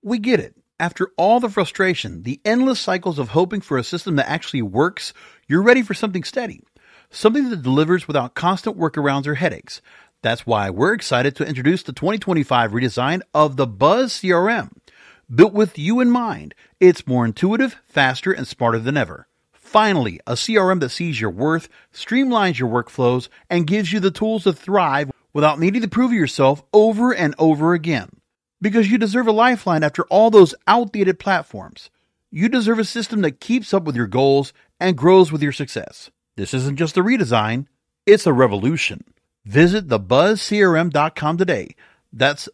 We get it. After all the frustration, the endless cycles of hoping for a system that actually works, you're ready for something steady. Something that delivers without constant workarounds or headaches. That's why we're excited to introduce the 2025 redesign of the Buzz CRM. Built with you in mind, it's more intuitive, faster, and smarter than ever. Finally, a CRM that sees your worth, streamlines your workflows, and gives you the tools to thrive without needing to prove yourself over and over again. Because you deserve a lifeline after all those outdated platforms. You deserve a system that keeps up with your goals and grows with your success. This isn't just a redesign, it's a revolution. Visit thebuzzcrm.com today. That's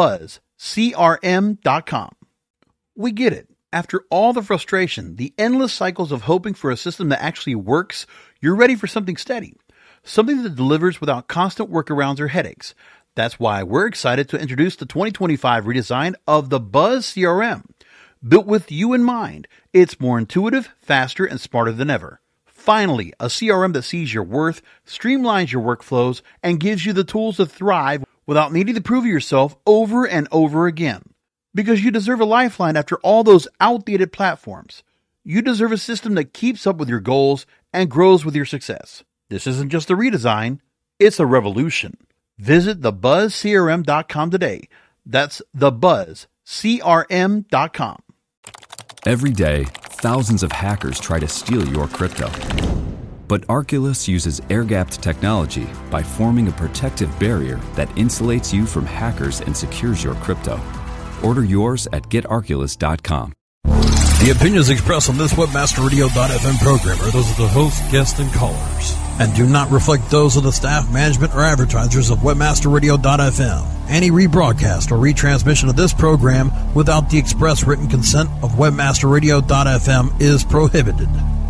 thebuzzcrm.com. We get it. After all the frustration, the endless cycles of hoping for a system that actually works, you're ready for something steady. Something that delivers without constant workarounds or headaches. That's why we're excited to introduce the 2025 redesign of the Buzz CRM. Built with you in mind, it's more intuitive, faster, and smarter than ever. Finally, a CRM that sees your worth, streamlines your workflows, and gives you the tools to thrive without needing to prove yourself over and over again. Because you deserve a lifeline after all those outdated platforms. You deserve a system that keeps up with your goals and grows with your success. This isn't just a redesign, it's a revolution. Visit thebuzzcrm.com today. That's thebuzzcrm.com. Every day, thousands of hackers try to steal your crypto. But Arculus uses air-gapped technology by forming a protective barrier that insulates you from hackers and secures your crypto. Order yours at getarculus.com. The opinions expressed on this WebmasterRadio.fm program are those of the host, guests, and callers, and do not reflect those of the staff, management, or advertisers of WebmasterRadio.fm. Any rebroadcast or retransmission of this program without the express written consent of WebmasterRadio.fm is prohibited.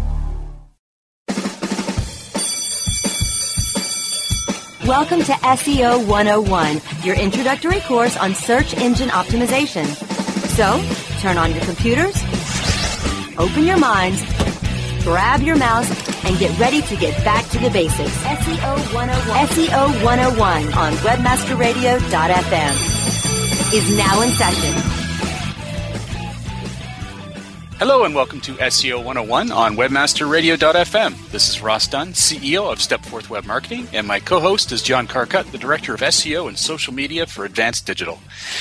Welcome to SEO 101, your introductory course on search engine optimization. So, turn on your computers, open your minds, grab your mouse, and get ready to get back to the basics. SEO 101. SEO 101 on webmasterradio.fm is now in session. Hello and welcome to SEO 101 on webmasterradio.fm. This is Ross Dunn, CEO of Stepforth Web Marketing, and my co-host is John Carcutt, the Director of SEO and Social Media for Advanced Digital.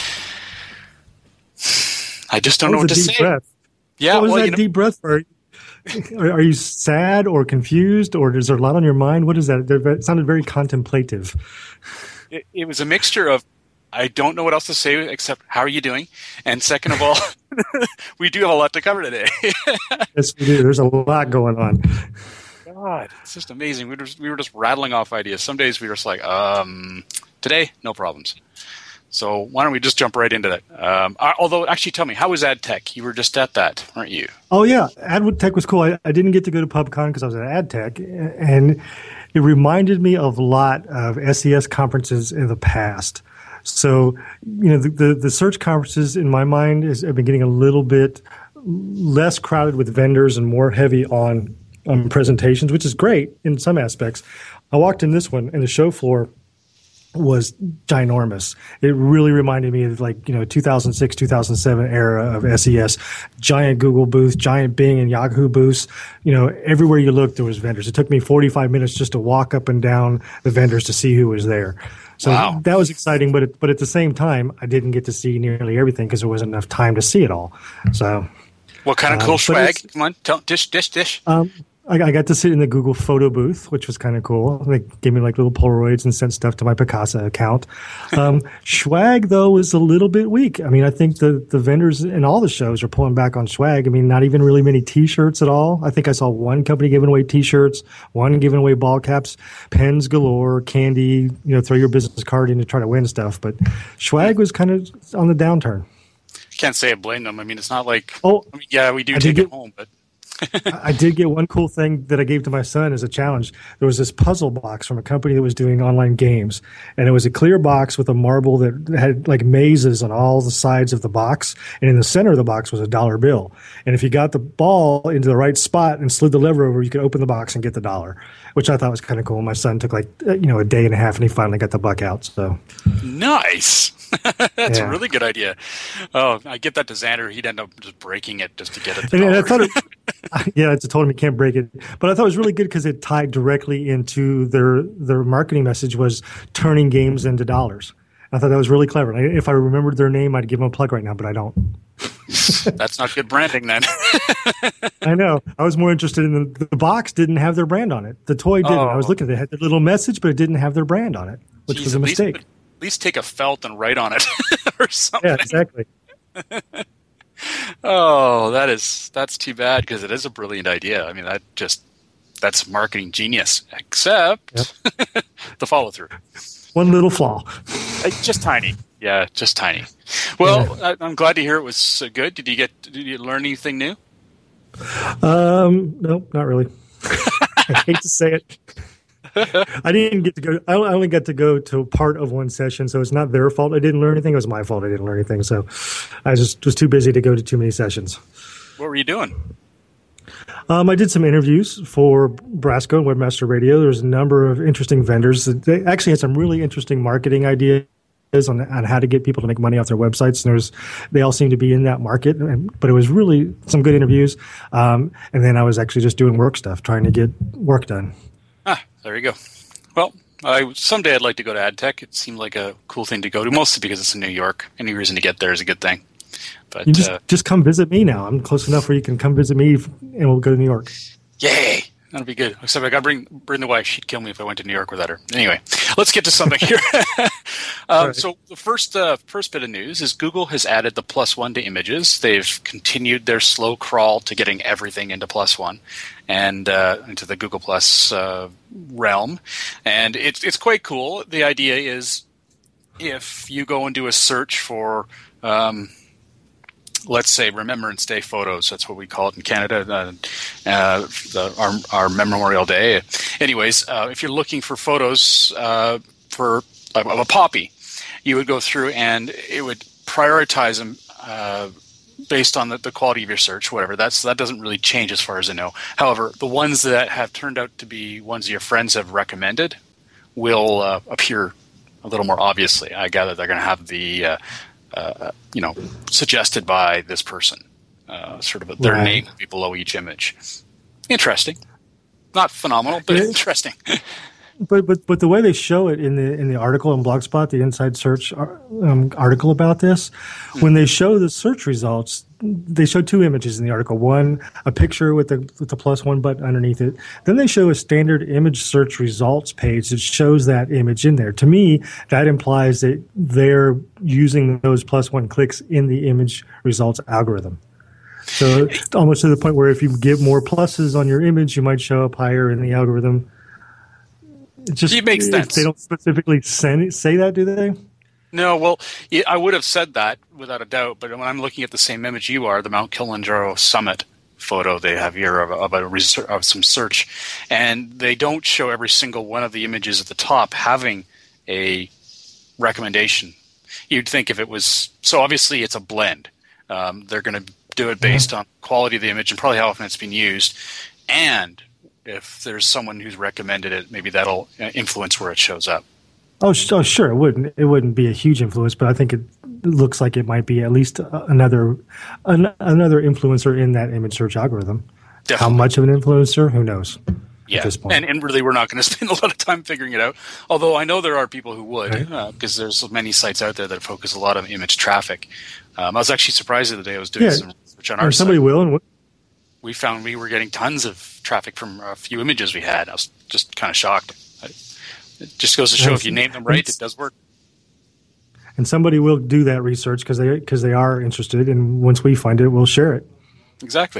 I just don't know what to say. Breath. Yeah, what was that deep breath for? Are you sad or confused, or is there a lot on your mind? What is that? It sounded very contemplative. It was a mixture of, I don't know what else to say except, how are you doing? And second of all, we do have a lot to cover today. Yes, we do. There's a lot going on. God, it's just amazing. We were just rattling off ideas. Some days we were just like, today, no problems. So why don't we just jump right into that? Although, actually, tell me, how was AdTech? You were just at that, weren't you? Oh, yeah. AdTech was cool. I didn't get to go to PubCon because I was at AdTech, and it reminded me of a lot of SES conferences in the past. So, the search conferences, in my mind, have been getting a little bit less crowded with vendors and more heavy on presentations, which is great in some aspects. I walked in this one, and the show floor was ginormous. It really reminded me of 2006, 2007 era of SES. Giant Google booth, giant Bing and Yahoo booths. Everywhere you looked, there was vendors. It took me 45 minutes just to walk up and down the vendors to see who was there. So wow. That was exciting, but at the same time, I didn't get to see nearly everything because there wasn't enough time to see it all. So, what kind of cool swag? Come on, dish. I got to sit in the Google photo booth, which was kind of cool. They gave me little Polaroids and sent stuff to my Picasa account. Swag, though, was a little bit weak. I mean, I think the vendors in all the shows are pulling back on swag. I mean, not even really many T-shirts at all. I think I saw one company giving away T-shirts, one giving away ball caps, pens galore, candy, throw your business card in to try to win stuff. But swag was kind of on the downturn. I can't say I blame them. I mean, it's not like, we do take it home, but. I did get one cool thing that I gave to my son as a challenge. There was this puzzle box from a company that was doing online games, and it was a clear box with a marble that had like mazes on all the sides of the box, and in the center of the box was a dollar bill. And if you got the ball into the right spot and slid the lever over, you could open the box and get the dollar, which I thought was kind of cool. My son took like a day and a half, and he finally got the buck out. So nice. That's a really good idea. Oh, I get that to Xander. He'd end up just breaking it just to get it. And I thought I told him he can't break it. But I thought it was really good because it tied directly into their marketing message was turning games into dollars. I thought that was really clever. If I remembered their name, I'd give them a plug right now, but I don't. That's not good branding then. I know. I was more interested in the box didn't have their brand on it. The toy didn't. I was looking at it. It had the little message, but it didn't have their brand on it, which was a mistake. At least take a felt and write on it or something. Yeah, exactly. Oh, that's too bad because it is a brilliant idea. I mean, that's marketing genius, except the follow through. One little flaw. Just tiny. Yeah, just tiny. Well, yeah. I'm glad to hear it was good. Did you learn anything new? No, not really. I hate to say it. I didn't get to go. I only got to go to part of one session, so it's not their fault I didn't learn anything. It was my fault I didn't learn anything. So I just was too busy to go to too many sessions. What were you doing? I did some interviews for Brasco and Webmaster Radio. There's a number of interesting vendors. They actually had some really interesting marketing ideas on how to get people to make money off their websites. And they all seem to be in that market. But it was really some good interviews. And then I was actually just doing work stuff, trying to get work done. There you go. Well, someday I'd like to go to AdTech. It seemed like a cool thing to go to, mostly because it's in New York. Any reason to get there is a good thing. But you just come visit me now. I'm close enough where you can come visit me, and we'll go to New York. Yay! That'll be good. Except I got to bring the wife. She'd kill me if I went to New York without her. Anyway, let's get to something here. Right. So the first bit of news is Google has added the +1 to images. They've continued their slow crawl to getting everything into +1 and into the Google Plus realm, and it's quite cool. The idea is if you go and do a search for let's say Remembrance Day photos. That's what we call it in Canada, our Memorial Day. Anyways, if you're looking for photos of a poppy, you would go through and it would prioritize them based on the quality of your search, whatever. That doesn't really change as far as I know. However, the ones that have turned out to be ones your friends have recommended will appear a little more obviously. I gather they're going to have the suggested by this person, sort of their name will be below each image. Interesting, not phenomenal, but interesting. But the way they show it in the article in Blogspot, the Inside Search article about this, when they show the search results, they show two images in the article. One, a picture with the +1 button underneath it. Then they show a standard image search results page that shows that image in there. To me, that implies that they're using those +1 clicks in the image results algorithm. So almost to the point where if you give more pluses on your image, you might show up higher in the algorithm. It makes sense. They don't specifically say that, do they? No, well, I would have said that without a doubt, but when I'm looking at the same image you are, the Mount Kilimanjaro summit photo they have here of some search, and they don't show every single one of the images at the top having a recommendation. You'd think if it was – so obviously it's a blend. They're going to do it based on quality of the image and probably how often it's been used, and – if there's someone who's recommended it, maybe that'll influence where it shows up. Oh, sure. It wouldn't be a huge influence, but I think it looks like it might be at least another influencer in that image search algorithm. Definitely. How much of an influencer? Who knows? Yeah, at this point. And really we're not going to spend a lot of time figuring it out, although I know there are people who would, because there's many sites out there that focus a lot on image traffic. I was actually surprised the other day I was doing some research on our site. Somebody will, and we found we were getting tons of traffic from a few images we had. I was just kind of shocked. It just goes to show if you name them right, it does work. And somebody will do that research because they are interested, and once we find it, we'll share it. Exactly.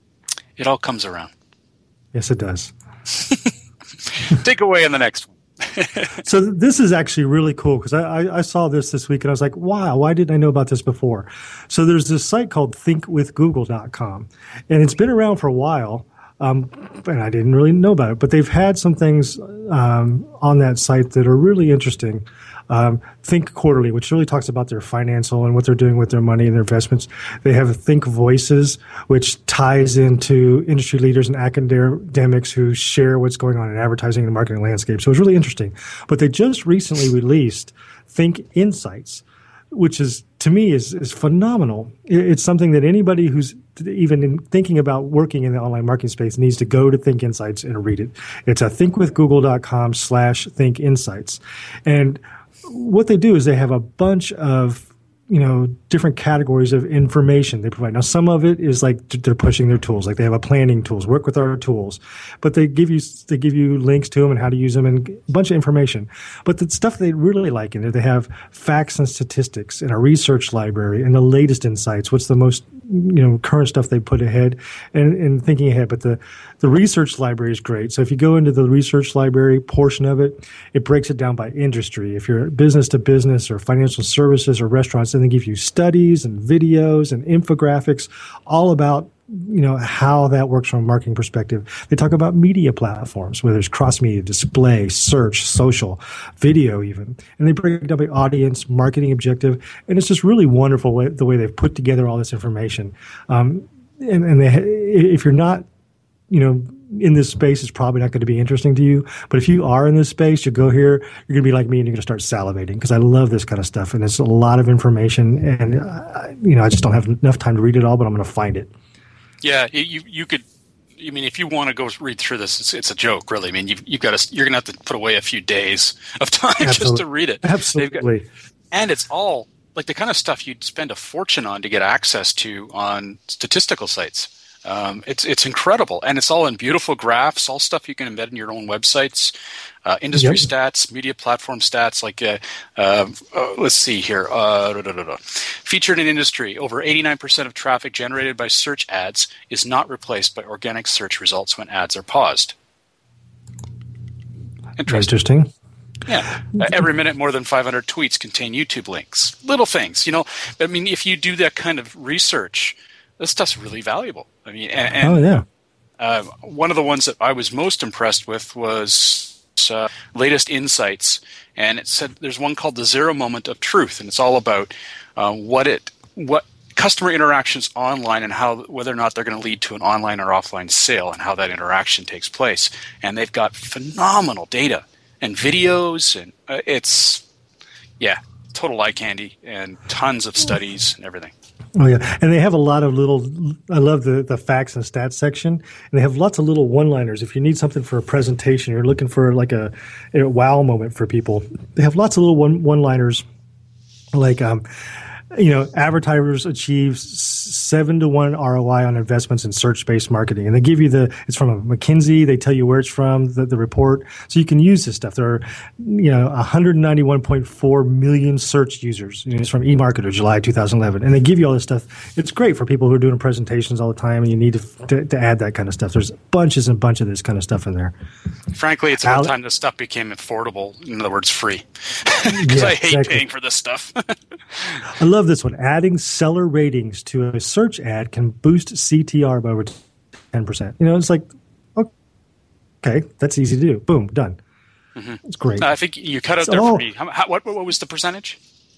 It all comes around. Yes, it does. Take away on the next one. So this is actually really cool because I saw this week and I was like, wow, why didn't I know about this before? So there's this site called thinkwithgoogle.com, and it's been around for a while. And I didn't really know about it, but they've had some things on that site that are really interesting. Think Quarterly, which really talks about their financial and what they're doing with their money and their investments. They have Think Voices, which ties into industry leaders and academics who share what's going on in advertising and marketing landscape. So it's really interesting. But they just recently released Think Insights, which is, to me, is phenomenal. It's something that anybody who's even thinking about working in the online marketing space needs to go to Think Insights and read it. It's at thinkwithgoogle.com/Think Insights. And what they do is they have a bunch of different categories of information they provide. Now, some of it is like they're pushing their tools, like they have a planning tools, work with our tools, but they give you links to them and how to use them and a bunch of information. But the stuff they really like in there, they have facts and statistics and a research library and the latest insights. What's the most current stuff they put ahead and thinking ahead. But the research library is great. So if you go into the research library portion of it, it breaks it down by industry. If you're business to business or financial services or restaurants, then they give you studies and videos and infographics all about how that works from a marketing perspective. They talk about media platforms, whether it's cross-media, display, search, social, video even. And they break it down by audience, marketing objective. And it's just really wonderful the way they've put together all this information. If you're not, in this space, it's probably not going to be interesting to you. But if you are in this space, you go here, you're going to be like me and you're going to start salivating because I love this kind of stuff. And it's a lot of information. And, I just don't have enough time to read it all, but I'm going to find it. Yeah, you could. I mean, if you want to go read through this, it's a joke, really. I mean, you're going to have to put away a few days of time just to read it. Absolutely. And it's all like the kind of stuff you'd spend a fortune on to get access to on statistical sites. It's incredible, and it's all in beautiful graphs, all stuff you can embed in your own websites, industry stats, media platform stats. Like, let's see here, featured in industry, over 89% of traffic generated by search ads is not replaced by organic search results when ads are paused. Interesting. Yeah. Every minute, more than 500 tweets contain YouTube links. Little things, I mean, if you do that kind of research, this stuff's really valuable. I mean, one of the ones that I was most impressed with was latest insights, and it said there's one called the Zero Moment of Truth, and it's all about what customer interactions online and whether or not they're going to lead to an online or offline sale and how that interaction takes place. And they've got phenomenal data and videos, and it's total eye candy and tons of studies and everything. Oh, yeah. And they have a lot of I love the facts and stats section. And they have lots of little one-liners. If you need something for a presentation, you're looking for like a wow moment for people. They have lots of little one-liners like, advertisers achieve 7-to-1 ROI on investments in search-based marketing. And they give you it's from McKinsey. They tell you where it's from, the report. So you can use this stuff. There are, 191.4 million search users. It's from eMarketer, July 2011. And they give you all this stuff. It's great for people who are doing presentations all the time, and you need to add that kind of stuff. There's bunches and bunches of this kind of stuff in there. Frankly, it's about time this stuff became affordable. In other words, free. Because I hate paying for this stuff. I love this one. Adding seller ratings to a search ad can boost CTR by over 10%. It's like, okay, that's easy to do. Boom, done. Mm-hmm. It's great. I think you cut out there for me. What was the percentage?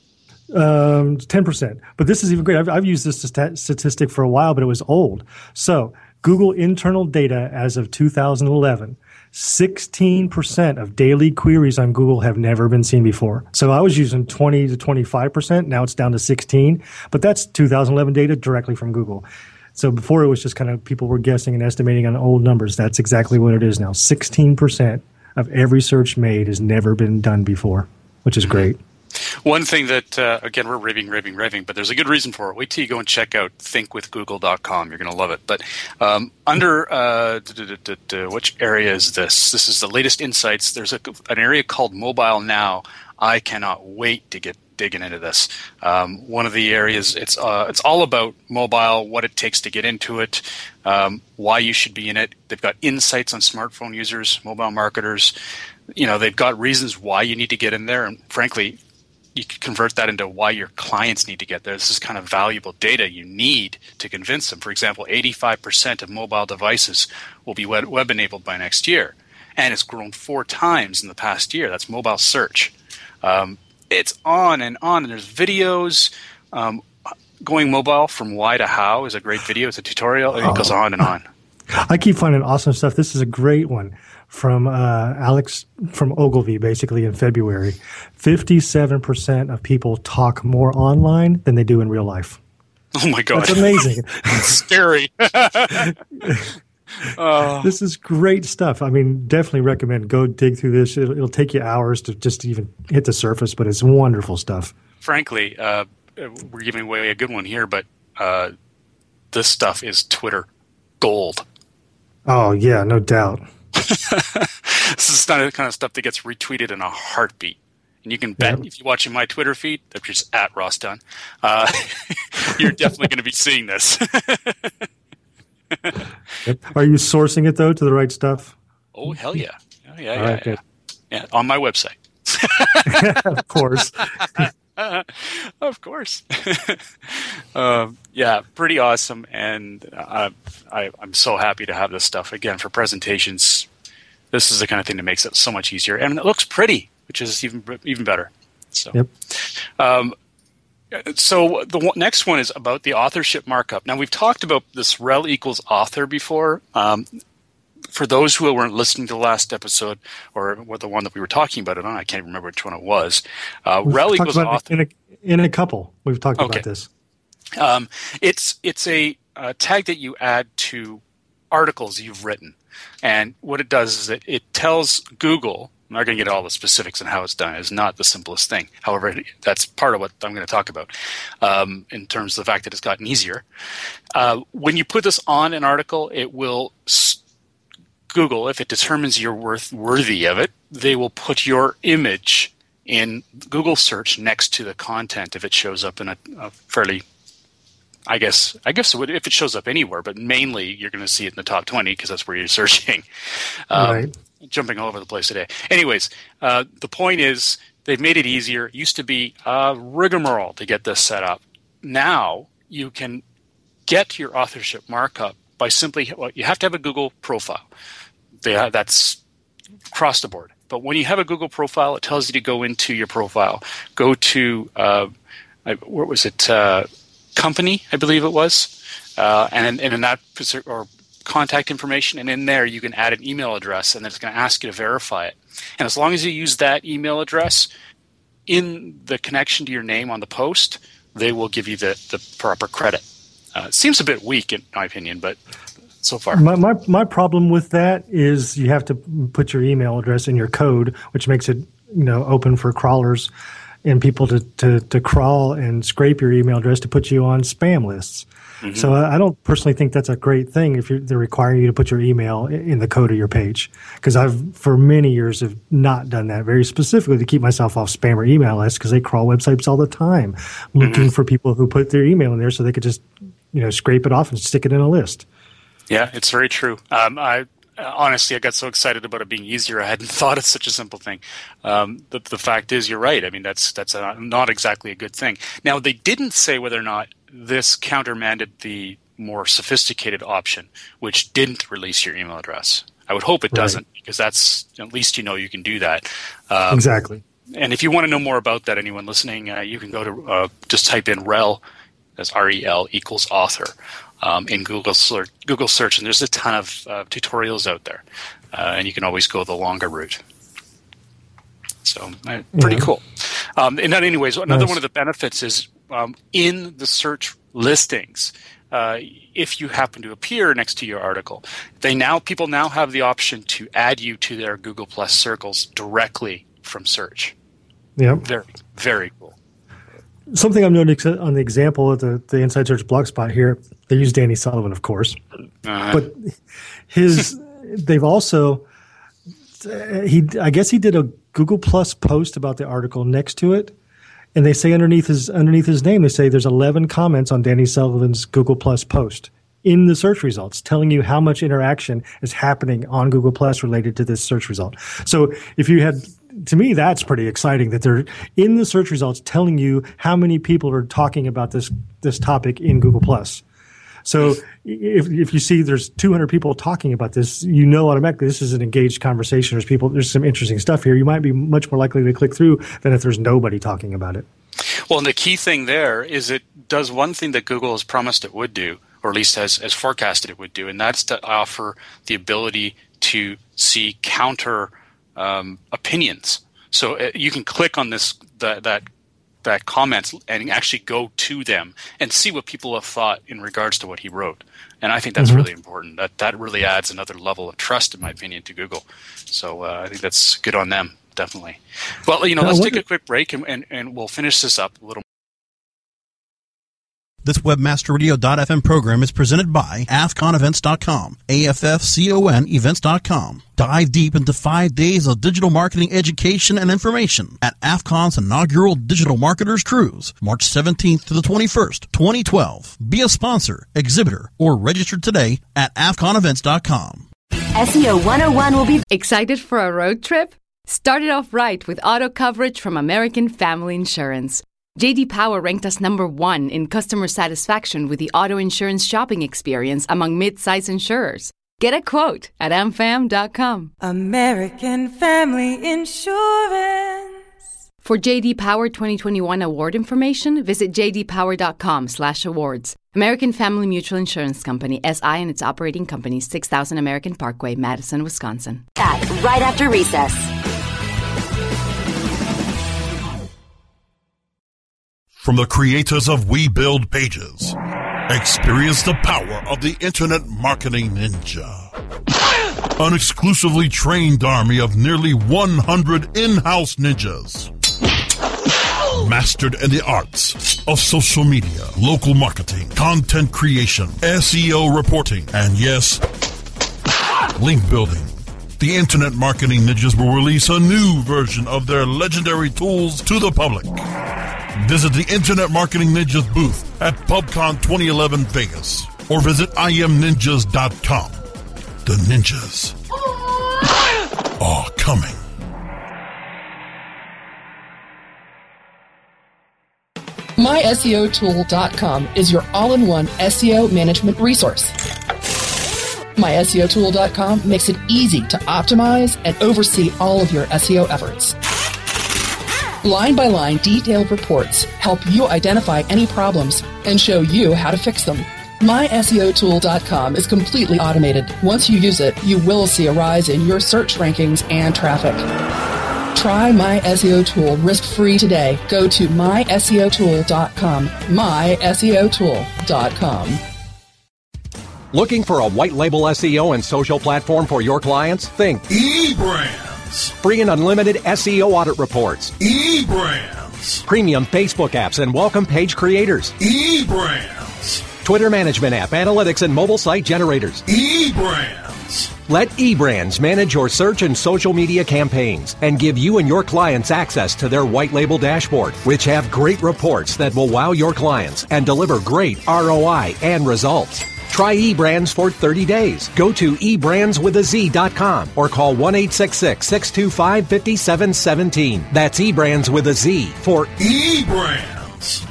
10%. But this is even great. I've used this statistic for a while, but it was old. So Google internal data as of 2011. 16% of daily queries on Google have never been seen before. So I was using 20 to 25%. Now it's down to 16. But that's 2011 data directly from Google. So before it was just kind of people were guessing and estimating on old numbers. That's exactly what it is now. 16% of every search made has never been done before, which is great. One thing that, again, we're raving, but there's a good reason for it. Wait till you go and check out thinkwithgoogle.com. You're going to love it. But under which area is this? This is the latest insights. There's an area called Mobile Now. I cannot wait to get digging into this. One of the areas, it's all about mobile, what it takes to get into it, why you should be in it. They've got insights on smartphone users, mobile marketers. They've got reasons why you need to get in there, and frankly, you can convert that into why your clients need to get there. This is kind of valuable data you need to convince them. For example, 85% of mobile devices will be web-enabled by next year, and it's grown 4 times in the past year. That's mobile search. It's on, and there's videos. Going mobile from why to how is a great video. It's a tutorial, and it goes on and on. I keep finding awesome stuff. This is a great one from Alex from Ogilvy, basically in February. 57% of people talk more online than they do in real life. Oh my God. That's amazing. It's scary. This is great stuff. I mean, definitely recommend go dig through this. It'll take you hours to just even hit the surface, but it's wonderful stuff. Frankly, we're giving away a good one here, but this stuff is Twitter gold. Oh, yeah, no doubt. This is the kind of stuff that gets retweeted in a heartbeat. And you can bet if you're watching my Twitter feed, that's just at Ross Dunn, you're definitely going to be seeing this. Are you sourcing it, though, to the right stuff? Oh, hell yeah. Oh, yeah. On my website. Of course. Of course. Pretty awesome. And I'm so happy to have this stuff. Again, for presentations, this is the kind of thing that makes it so much easier. And it looks pretty, which is even better. So, So the next one is about the authorship markup. Now, we've talked about this rel equals author before. For those who weren't listening to the last episode, or the one that we were talking about it on, I can't remember which one it was. Rel equals author. In a couple, we've talked about this. It's a tag that you add to articles you've written. And what it does is that it tells Google, I'm not going to get all the specifics on how it's done. It's not the simplest thing. However, that's part of what I'm going to talk about in terms of the fact that it's gotten easier. When you put this on an article, it will Google, if it determines you're worthy of it, they will put your image in Google search next to the content if it shows up in a fairly, I guess it would if it shows up anywhere, but mainly you're going to see it in the top 20 because that's where you're searching. Right. Jumping all over the place today. Anyways, the point is they've made it easier. It used to be a rigmarole to get this set up. Now you can get your authorship markup by simply, you have to have a Google profile. That's across the board. But when you have a Google profile, it tells you to go into your profile. Go to, what was it, company, I believe it was. And in that, or contact information, and in there you can add an email address, and then it's going to ask you to verify it. And as long as you use that email address in the connection to your name on the post, they will give you the proper credit. It seems a bit weak in my opinion, but so far. My problem with that is you have to put your email address in your code, which makes it open for crawlers and people to crawl and scrape your email address to put you on spam lists. Mm-hmm. So I don't personally think that's a great thing if they're requiring you to put your email in the code of your page. Because I've, for many years, have not done that very specifically to keep myself off spammer email lists because they crawl websites all the time looking for people who put their email in there so they could just scrape it off and stick it in a list. Yeah, it's very true. Honestly, I got so excited about it being easier. I hadn't thought of such a simple thing. The fact is, you're right. I mean, that's not exactly a good thing. Now, they didn't say whether or not this countermanded the more sophisticated option, which didn't release your email address. I would hope it doesn't, because that's at least you can do that. Exactly. And if you want to know more about that, anyone listening, you can go to just type in rel, that's REL equals author. In Google search, and there's a ton of tutorials out there, and you can always go the longer route. So pretty cool. And anyways, another one of the benefits is in the search listings, if you happen to appear next to your article, people now have the option to add you to their Google Plus circles directly from search. Yeah, very, very cool. Something I'm noting on the example of the Inside Search blogspot here, they use Danny Sullivan, of course, but they've also, I guess he did a Google Plus post about the article next to it, And they say underneath his name, they say there's 11 comments on Danny Sullivan's Google Plus post in the search results, telling you how much interaction is happening on Google Plus related to this search result. So if you had, to me, that's pretty exciting that they're in the search results telling you how many people are talking about this topic in Google Plus. So if you see there's 200 people talking about this, you know automatically this is an engaged conversation. There's some interesting stuff here. You might be much more likely to click through than if there's nobody talking about it. Well, and the key thing there is it does one thing that Google has promised it would do, or at least has forecasted it would do, and that's to offer the ability to see counter opinions. So you can click on that comments and actually go to them and see what people have thought in regards to what he wrote. And I think that's really important. That really adds another level of trust, in my opinion, to Google. So I think that's good on them, definitely. Well, let's take a quick break and we'll finish this up a little. This WebmasterRadio.fm program is presented by AFCONEvents.com, AFFCON events.com. Dive deep into 5 days of digital marketing education and information at AFCON's inaugural Digital Marketers Cruise, March 17th to the 21st, 2012. Be a sponsor, exhibitor, or register today at AFCONEvents.com. SEO 101 will be excited for a road trip? Start it off right with auto coverage from American Family Insurance. J.D. Power ranked us number 1 in customer satisfaction with the auto insurance shopping experience among mid-size insurers. Get a quote at amfam.com. American Family Insurance. For J.D. Power 2021 award information, visit jdpower.com/awards. American Family Mutual Insurance Company, SI and its operating companies, 6000 American Parkway, Madison, Wisconsin. right after recess. From the creators of We Build Pages, experience the power of the Internet Marketing Ninja. An exclusively trained army of nearly 100 in-house ninjas. Mastered in the arts of social media, local marketing, content creation, SEO reporting, and yes, link building. The Internet Marketing Ninjas will release a new version of their legendary tools to the public. Visit the Internet Marketing Ninjas booth at PubCon 2011 Vegas or visit imninjas.com. The ninjas are coming. MySEOtool.com is your all-in-one SEO management resource. MySEOtool.com makes it easy to optimize and oversee all of your SEO efforts. Line-by-line detailed reports help you identify any problems and show you how to fix them. MySEOtool.com is completely automated. Once you use it, you will see a rise in your search rankings and traffic. Try My SEO Tool risk-free today. Go to MySEOtool.com. MySEOtool.com. Looking for a white label SEO and social platform for your clients? Think eBrands. Free and unlimited SEO audit reports. eBrands. Premium Facebook apps and welcome page creators. eBrands. Twitter management app, analytics, and mobile site generators. eBrands. Let eBrands manage your search and social media campaigns and give you and your clients access to their white label dashboard, which have great reports that will wow your clients and deliver great ROI and results. Try eBrands for 30 days. Go to eBrandsWithAZ.com or call 1-866-625-5717. That's eBrands with a Z for eBrands.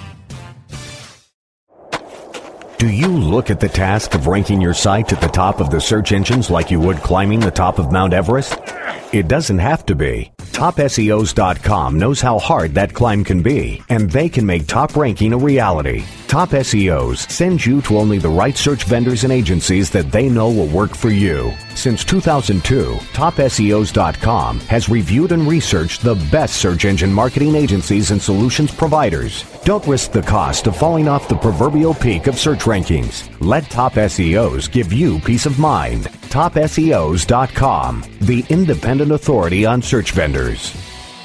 Do you look at the task of ranking your site at the top of the search engines like you would climbing the top of Mount Everest? It doesn't have to be. TopSEOs.com knows how hard that climb can be, and they can make top ranking a reality. Top SEOs sends you to only the right search vendors and agencies that they know will work for you. Since 2002, TopSEOs.com has reviewed and researched the best search engine marketing agencies and solutions providers. Don't risk the cost of falling off the proverbial peak of search rankings. Let Top SEOs give you peace of mind. TopSEOs.com, the independent authority on search vendors.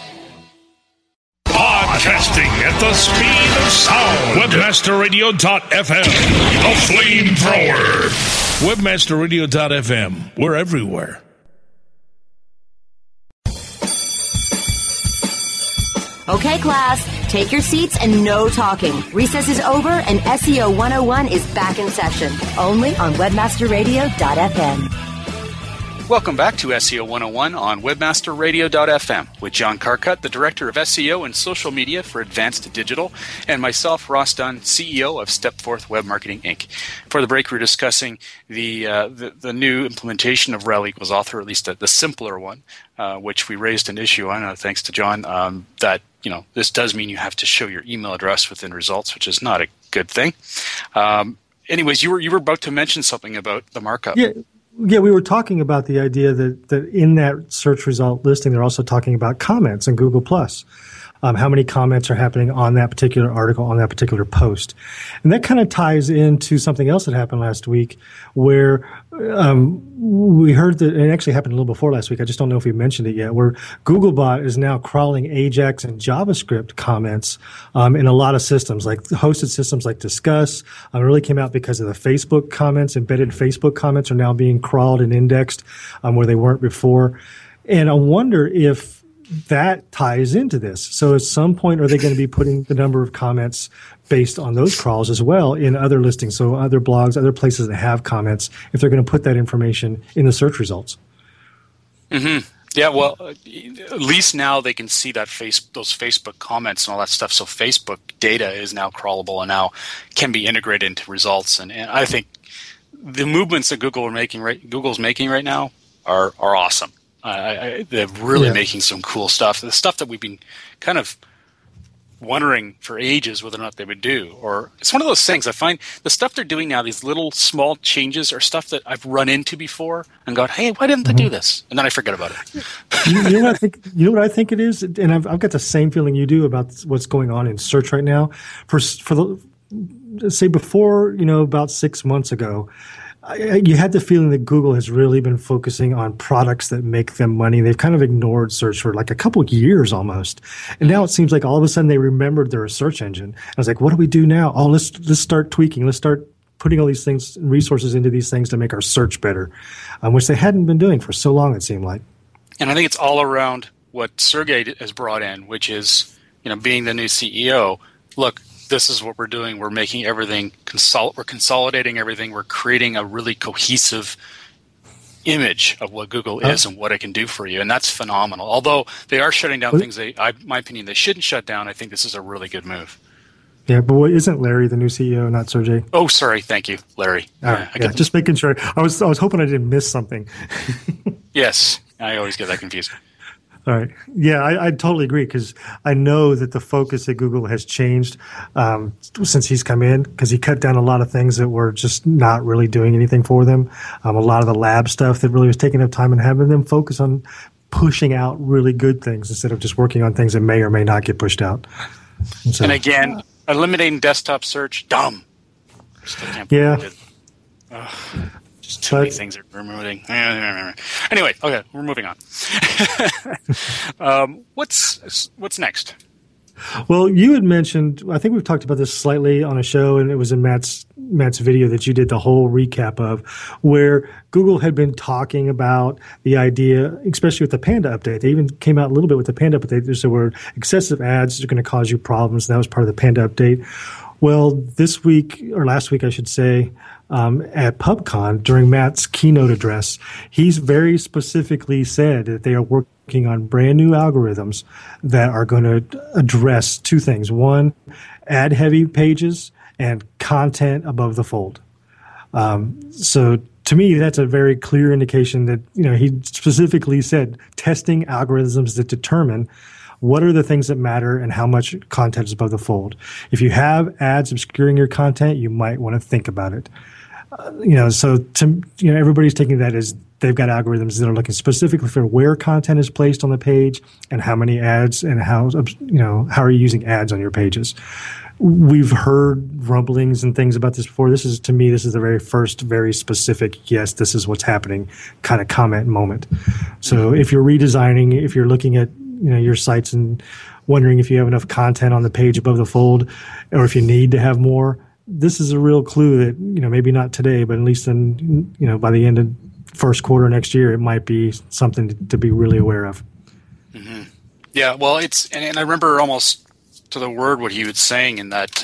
Podcasting at the speed of sound. WebmasterRadio.fm, the flamethrower. WebmasterRadio.fm, we're everywhere. Okay, class, Take your seats and no talking. Recess is over and SEO 101 is back in session. Only on webmasterradio.fm. Welcome back to SEO 101 on webmasterradio.fm with John Carcutt, the Director of SEO and Social Media for Advanced Digital, and myself, Ross Dunn, CEO of Stepforth Web Marketing, Inc. For the break, we're discussing the new implementation of rel equals author, or at least the simpler one, which we raised an issue on, thanks to John, that this does mean you have to show your email address within results, which is not a good thing. Anyways, you were about to mention something about the markup. Yeah, we were talking about the idea that in that search result listing, they're also talking about comments in Google+. How many comments are happening on that particular article, on that particular post. And that kind of ties into something else that happened last week where we heard that, and it actually happened a little before last week, I just don't know if we mentioned it yet, where Googlebot is now crawling Ajax and JavaScript comments in a lot of systems, like hosted systems like Discuss. It really came out because of the Facebook comments. Embedded Facebook comments are now being crawled and indexed where they weren't before. And I wonder if that ties into this. So at some point, are they going to be putting the number of comments based on those crawls as well in other listings? So other blogs, other places that have comments, if they're going to put that information in the search results. Mm-hmm. Yeah, well, at least now they can see that those Facebook comments and all that stuff. So Facebook data is now crawlable and now can be integrated into results. And I think the movements that Google's making right now are awesome. They're really making some cool stuff. The stuff that we've been kind of wondering for ages whether or not they would do. Or it's one of those things I find the stuff they're doing now, these little small changes are stuff that I've run into before and gone, hey, why didn't they do this? And then I forget about it. You know what I think it is? And I've got the same feeling you do about what's going on in search right now. For say before, about 6 months ago, you had the feeling that Google has really been focusing on products that make them money. They've kind of ignored search for like a couple of years almost. And now it seems like all of a sudden they remembered they're a search engine. I was like, what do we do now? Oh, let's start tweaking. Let's start putting all these things, resources into these things to make our search better, which they hadn't been doing for so long, it seemed like. And I think it's all around what Sergey has brought in, which is, being the new CEO. Look, this is what we're doing. We're making everything we're consolidating everything. We're creating a really cohesive image of what Google is and what it can do for you, and that's phenomenal. Although they are shutting down things, my opinion, they shouldn't shut down. I think this is a really good move. Yeah, but isn't Larry the new CEO, not Sergey? Oh, sorry. Thank you, Larry. Just making sure. I was hoping I didn't miss something. Yes, I always get that confused. All right. Yeah, I totally agree because I know that the focus at Google has changed since he's come in because he cut down a lot of things that were just not really doing anything for them. A lot of the lab stuff that really was taking up time and having them focus on pushing out really good things instead of just working on things that may or may not get pushed out. And again, eliminating desktop search, dumb. Yeah. Just too many things are removing. Anyway, okay, we're moving on. What's next? Well, you had mentioned, I think we've talked about this slightly on a show, and it was in Matt's video that you did the whole recap of, where Google had been talking about the idea, especially with the Panda update. They even came out a little bit with the Panda update. They said where excessive ads are going to cause you problems, and that was part of the Panda update. Well, this week, or last week, I should say, at PubCon, during Matt's keynote address, he's very specifically said that they are working on brand new algorithms that are going to address two things. One, ad-heavy pages and content above the fold. So to me, that's a very clear indication that, he specifically said testing algorithms that determine what are the things that matter and how much content is above the fold. If you have ads obscuring your content, you might want to think about it. So everybody's taking that as they've got algorithms that are looking specifically for where content is placed on the page and how many ads and how are you using ads on your pages. We've heard rumblings and things about this before. This is the very first, very specific, yes, this is what's happening kind of comment moment. So if you're redesigning, if you're looking at your sites and wondering if you have enough content on the page above the fold or if you need to have more, this is a real clue that, maybe not today, but at least in, by the end of first quarter next year, it might be something to be really aware of. Mm-hmm. Yeah, well, and I remember almost to the word what he was saying in that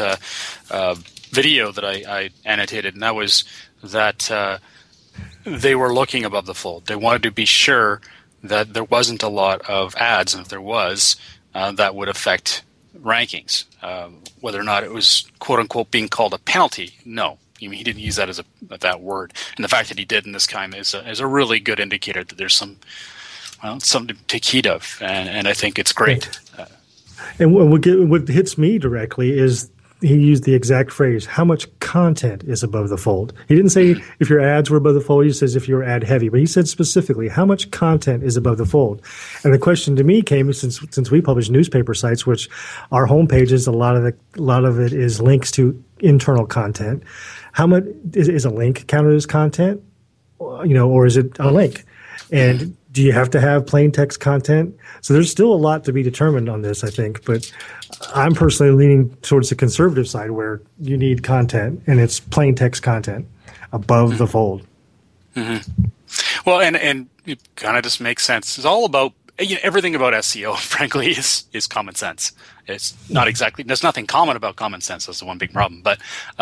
video that I annotated, and that was that they were looking above the fold. They wanted to be sure that there wasn't a lot of ads, and if there was, that would affect rankings. Whether or not it was quote-unquote being called a penalty, no. I mean, he didn't use that as that word. And the fact that he did in this time is a really good indicator that there's something to take heed of, and I think it's great. And what hits me directly is he used the exact phrase, how much content is above the fold. He didn't say if your ads were above the fold, he says if you're ad heavy, but he said specifically how much content is above the fold. And the question to me came since we publish newspaper sites, which our homepages, a lot of it is links to internal content. How much is a link counted as content, or is it a link? And do you have to have plain text content? So there's still a lot to be determined on this, I think. But I'm personally leaning towards the conservative side where you need content, and it's plain text content above the fold. Mm-hmm. Well, and it kind of just makes sense. It's all about everything about SEO, frankly, is common sense. It's not exactly – there's nothing common about common sense. That's the one big problem. But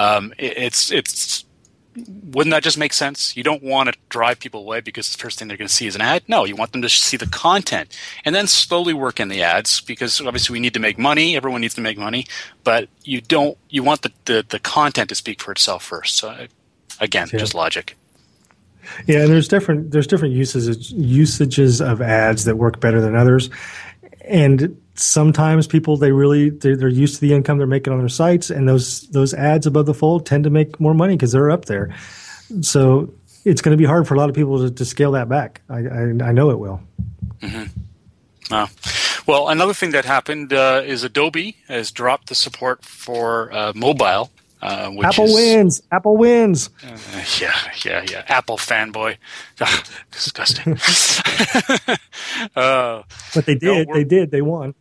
it's wouldn't that just make sense? You don't want to drive people away because the first thing they're going to see is an ad. No, you want them to see the content and then slowly work in the ads because obviously we need to make money. Everyone needs to make money, but you want the content to speak for itself first. So again, just logic. Yeah, and there's different usages of ads that work better than others, and sometimes people they're used to the income they're making on their sites, and those ads above the fold tend to make more money because they're up there. So it's going to be hard for a lot of people to scale that back. I know it will. Mm-hmm. Well, another thing that happened is Adobe has dropped the support for mobile. Apple wins. Yeah. Apple fanboy. Disgusting. But they did. They won.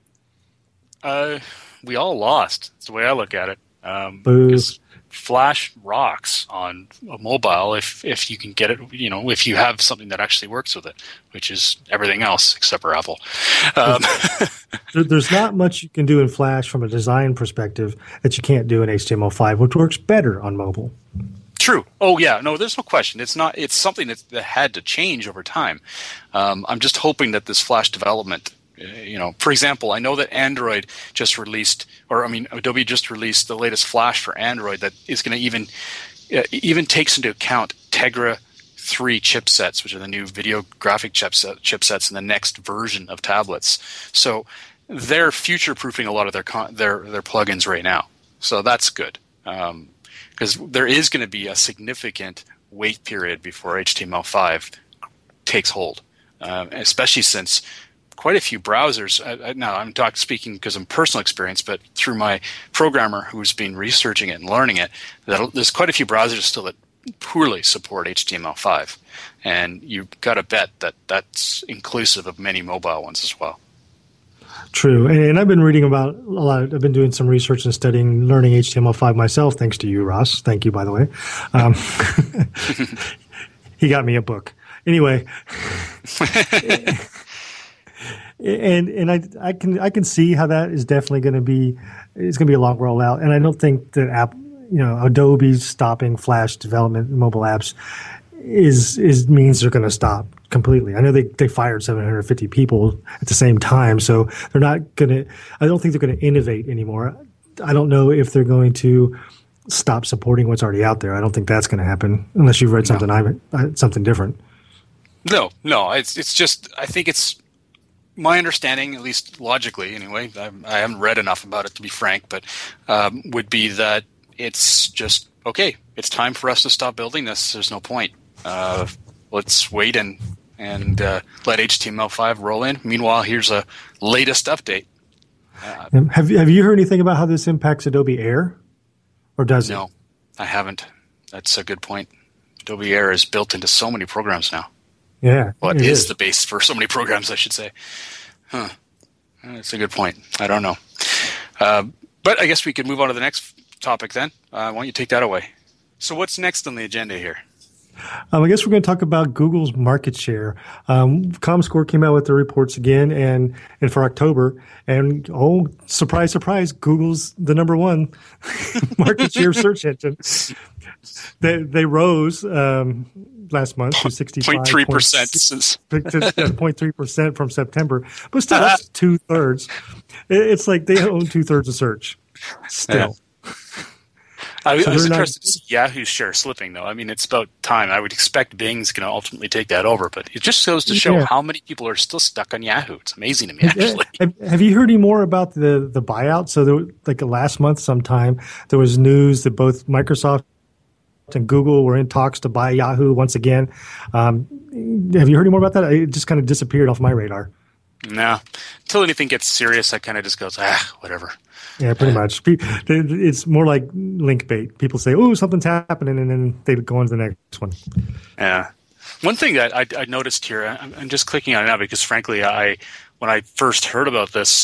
We all lost. That's the way I look at it. Because Flash rocks on a mobile if you can get it, if you have something that actually works with it, which is everything else except for Apple. There's not much you can do in Flash from a design perspective that you can't do in HTML5, which works better on mobile. True. Oh yeah. No, there's no question. It's something that had to change over time. I'm just hoping that this Flash development, for example, I know that Adobe just released the latest Flash for Android that is going to even takes into account Tegra 3 chipsets, which are the new video graphic chipsets in the next version of tablets. So they're future-proofing a lot of their plugins right now. So that's good. Because there is going to be a significant wait period before HTML5 takes hold, especially since quite a few browsers. Now, I'm speaking because of personal experience, but through my programmer who's been researching it and learning it, that there's quite a few browsers still that poorly support HTML5, and you've got to bet that that's inclusive of many mobile ones as well. True, and I've been reading about a lot. I've been doing some research and studying learning HTML5 myself, thanks to you, Ross. Thank you, by the way. He got me a book. Anyway, and I can see how that is definitely going to be a long rollout, and I don't think that Adobe stopping Flash development mobile apps means they're going to stop completely. I know they fired 750 people at the same time, so they're not going to. I don't think they're going to innovate anymore. I don't know if they're going to stop supporting what's already out there. I don't think that's going to happen unless you've read something different. No, it's just I think it's my understanding, at least logically anyway. I haven't read enough about it to be frank, but would be that it's just okay. It's time for us to stop building this. There's no point. Let's wait and let HTML5 roll in. Meanwhile, here's a latest update. Have you heard anything about how this impacts Adobe Air, or does it? No, I haven't. That's a good point. Adobe Air is built into so many programs now. Yeah, well, it is the base for so many programs, I should say. That's a good point. I don't know, but I guess we could move on to the next topic then. Why don't you take that away? So what's next on the agenda here? I guess we're going to talk about Google's market share. ComScore came out with their reports again, and for October, and surprise, surprise, Google's the number one market share search engine. They rose last month to 0.3% since 0.3% from September, but still that's 2/3. It's like they own 2/3 of search still. I was interested to see Yahoo's share slipping, though. I mean, it's about time. I would expect Bing's going to ultimately take that over, but it just goes to show how many people are still stuck on Yahoo. It's amazing to me, actually. Have you heard any more about the buyout? So, last month sometime, there was news that both Microsoft and Google were in talks to buy Yahoo once again. Have you heard any more about that? It just kind of disappeared off my radar. No. Until anything gets serious, I kind of just goes, whatever. Yeah, pretty much. It's more like link bait. People say, "Oh, something's happening," and then they go on to the next one. Yeah. One thing that I noticed here, I'm just clicking on it now because, frankly, when I first heard about this,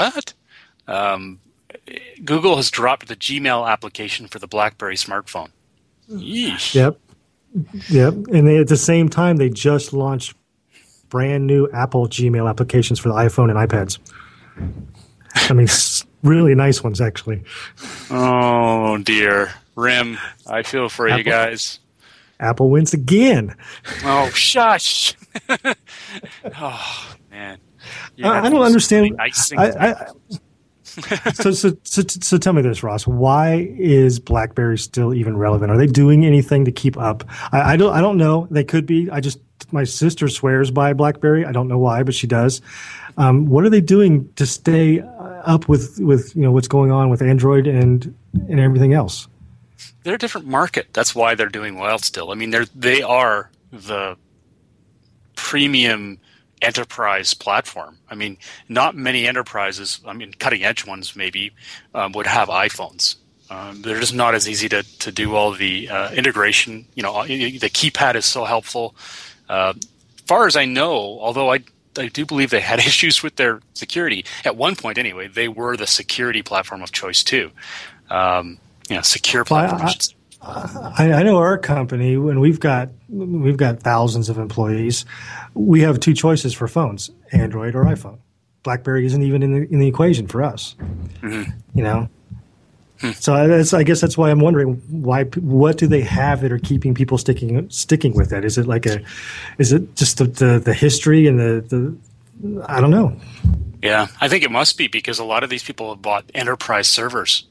Google has dropped the Gmail application for the BlackBerry smartphone. Yeesh. Yep. And at the same time, they just launched brand new Apple Gmail applications for the iPhone and iPads. I mean, really nice ones, actually. Oh, dear. RIM, I feel for you guys. Apple wins again. Oh, shush. Oh, man. I don't understand. So tell me this, Ross. Why is BlackBerry still even relevant? Are they doing anything to keep up? I don't know. They could be. My sister swears by BlackBerry. I don't know why, but she does. What are they doing to stay up with what's going on with Android and everything else? They're a different market. That's why they're doing well still. I mean, they are the premium enterprise platform. I mean, not many enterprises, cutting edge ones maybe, would have iPhones. They're just not as easy to do all the integration. The keypad is so helpful. Far as I know, although I do believe they had issues with their security at one point. Anyway, they were the security platform of choice too. Secure platforms. I know our company, when we've got thousands of employees, we have two choices for phones: Android or iPhone. BlackBerry isn't even in the equation for us. Mm-hmm. So I guess that's why I'm wondering what do they have that are keeping people sticking with that? Is it just the history and the I don't know. Yeah, I think it must be because a lot of these people have bought enterprise servers.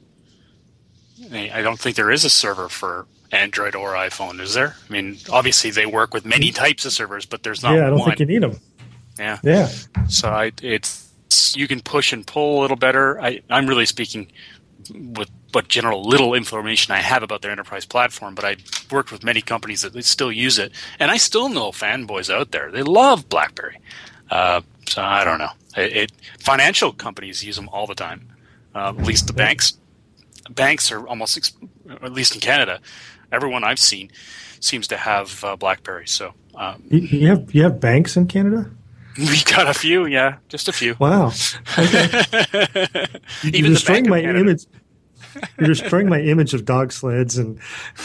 I don't think there is a server for Android or iPhone, is there? I mean, obviously they work with many types of servers, but there's not one. Yeah, I don't think you need them. Yeah. So you can push and pull a little better. I'm really speaking with what general little information I have about their enterprise platform, but I've worked with many companies that still use it, and I still know fanboys out there. They love BlackBerry. So I don't know. Financial companies use them all the time. At least the banks. Banks are almost, at least in Canada, everyone I've seen seems to have BlackBerry. So you have banks in Canada? We got a few, yeah, just a few. Wow. Okay. You're destroying my image. You're destroying my image of dog sleds and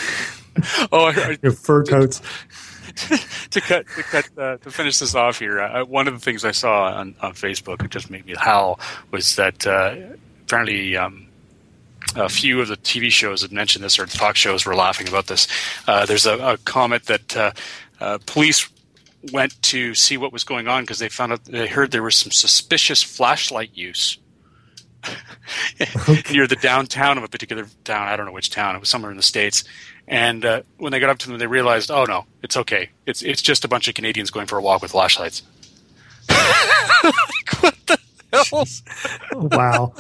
fur coats. To finish this off here, one of the things I saw on Facebook, it just made me howl, was that apparently a few of the TV shows had mentioned this, or talk shows were laughing about this. There's a comment that police went to see what was going on because they heard there was some suspicious flashlight use near the downtown of a particular town. I don't know which town. It was somewhere in the States. And when they got up to them, they realized, oh, no, it's okay. It's just a bunch of Canadians going for a walk with flashlights. What the hell? Wow.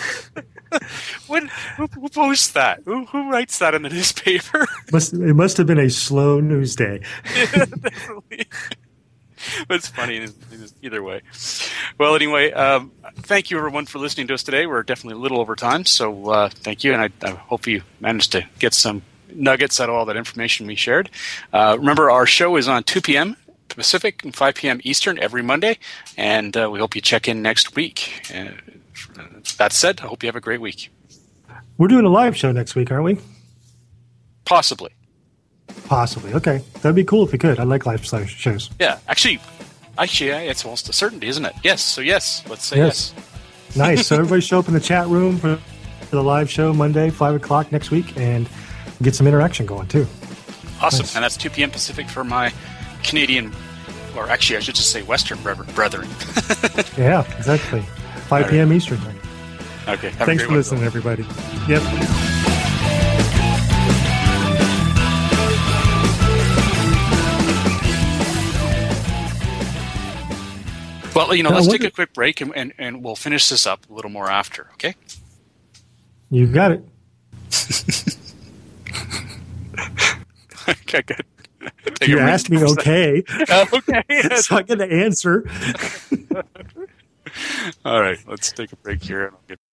Who posts that? Who writes that in the newspaper? It must have been a slow news day. Yeah, definitely. But it's funny either way. Well, anyway, thank you everyone for listening to us today. We're definitely a little over time, so thank you, and I hope you managed to get some nuggets out of all that information we shared. Remember, our show is on 2 p.m. Pacific and 5 p.m. Eastern every Monday, and we hope you check in next week. That said, I hope you have a great week. We're doing a live show next week, aren't we? Possibly. Possibly. Okay. That'd be cool if we could. I like live shows. Yeah. Actually, it's almost a certainty, isn't it? Yes. So yes. Let's say yes. Nice. So everybody show up in the chat room for the live show Monday, 5 o'clock next week, and get some interaction going too. Awesome. Nice. And that's 2 p.m. Pacific for my Canadian, or actually I should just say Western brethren. Yeah, exactly. 5 p.m. Eastern. Okay. Thanks for listening, everybody. Yep. Well, let's take a quick break and we'll finish this up a little more after, okay? You got it. Okay, good. You asked me okay. Okay. So I get to answer. All right, let's take a break here and I'll get